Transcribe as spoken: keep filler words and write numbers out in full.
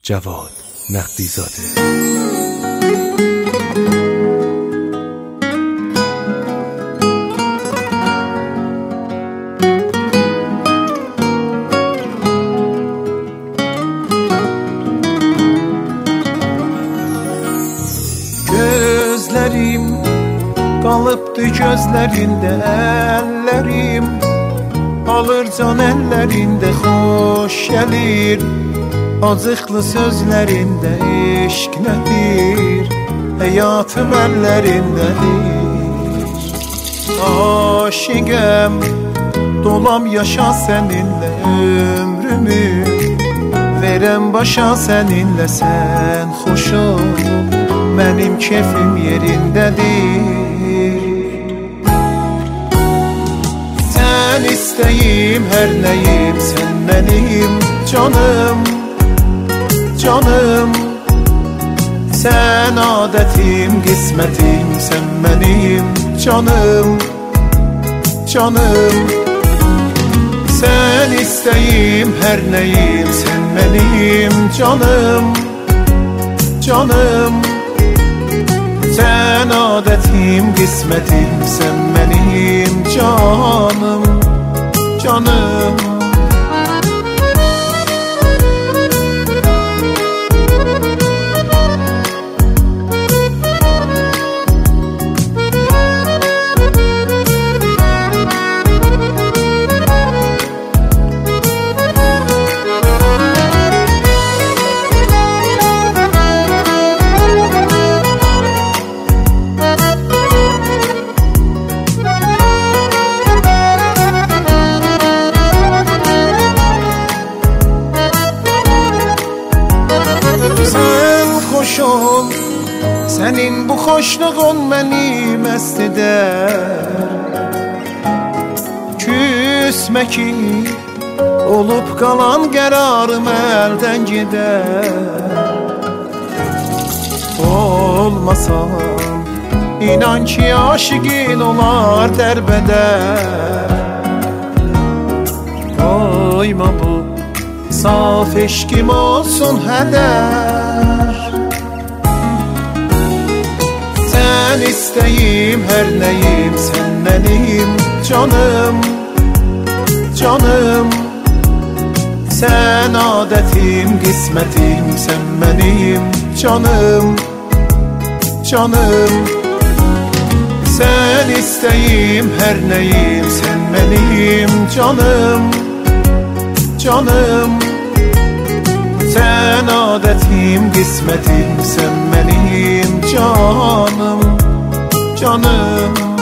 جواد نقدی زاده. Gözlerim kalıptı gözlerinde, ellerim alır can ellerinde, hoş gelir acıklı sözlerinde. İşk nedir, hayatım ellerindedir. Aşıgem, dolam yaşa seninle, ömrümü verem başa seninle. Sen hoş ol, benim keyfim yerindedir. Sen isteyim her neyim, sen benim canım, canım. Sen adetim, kısmetim, sen benim canım, canım. Sen isteyim her neyim, sen benim canım, canım. Sen adetim, kısmetim, sen benim canım, canım. Ol, senin bu hoşluğun beni mest eder. Küsmeki olup kalan kararım elden gider. Olmasam inan ki aşıkın olar derbeder. Koyma bu saf eşkim olsun heder. Sen isteyim her neyim, sen benim canım, canım. Sen adetim, kısmetim, sen benim canım, canım. Sen isteyim her neyim, sen benim canım, canım. Sen adetim, kısmetim, sen benim canım, canım.